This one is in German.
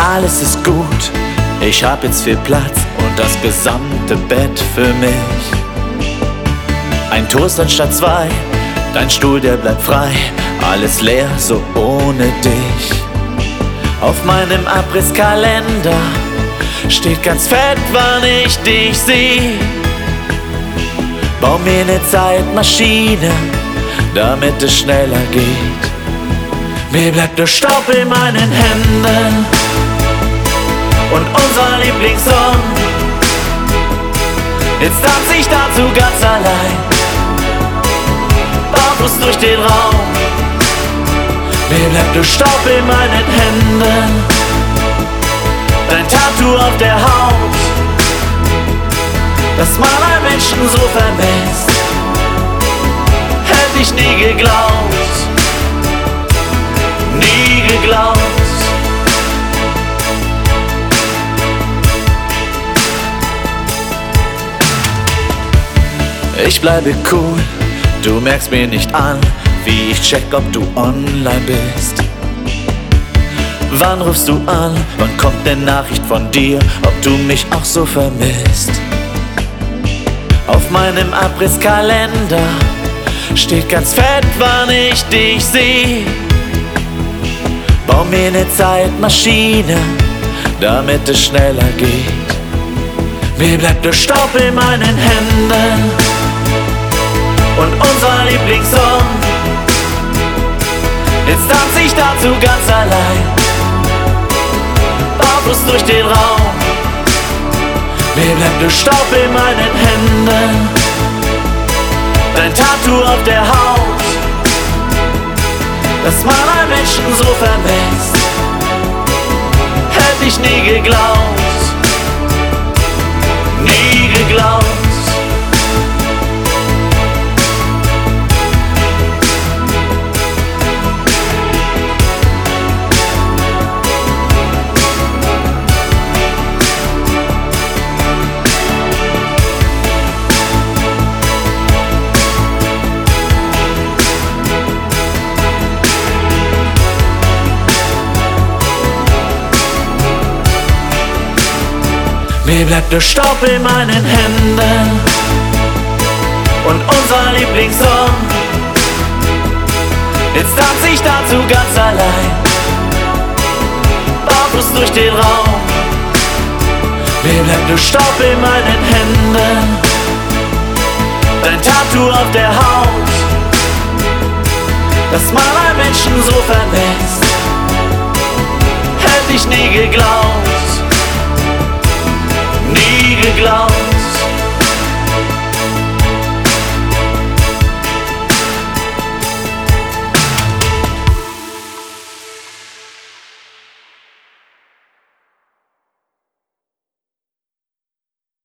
alles ist gut. Ich hab jetzt viel Platz und das gesamte Bett für mich. Ein Toast anstatt zwei, dein Stuhl, der bleibt frei. Alles leer, so ohne dich. Auf meinem Abrisskalender steht ganz fett, wann ich dich seh. Bau mir ne Zeitmaschine, damit es schneller geht. Mir bleibt nur Staub in meinen Händen und unser Lieblingssong. Jetzt tanz ich dazu ganz allein, barfuß durch den Raum. Mir bleibt nur Staub in meinen Händen, dein Tattoo auf der Haut, dass man einen Menschen so vermisst, hätte ich nie geglaubt, nie geglaubt. Ich bleibe cool, du merkst mir nicht an, wie ich check, ob du online bist. Wann rufst du an, wann kommt ne Nachricht von dir, ob du mich auch so vermisst? Auf meinem Abrisskalender steht ganz fett, wann ich dich seh. Bau mir ne Zeitmaschine, damit es schneller geht. Mir bleibt nur Staub in meinen Händen und unser Lieblingssong. Jetzt tanz ich dazu ganz allein, barfuß durch den Raum. Mir bleibt nur Staub in meinen Händen, dein Tattoo auf der Haut, dass man einen Menschen so vermisst, hätte ich nie geglaubt, nie geglaubt. Mir bleibt nur Staub in meinen Händen und unser Lieblingssong. Jetzt tanz ich dazu ganz allein, barfuß durch den Raum. Mir bleibt nur Staub in meinen Händen, dein Tattoo auf der Haut, dass man einen Menschen so vermisst, hätte ich nie geglaubt,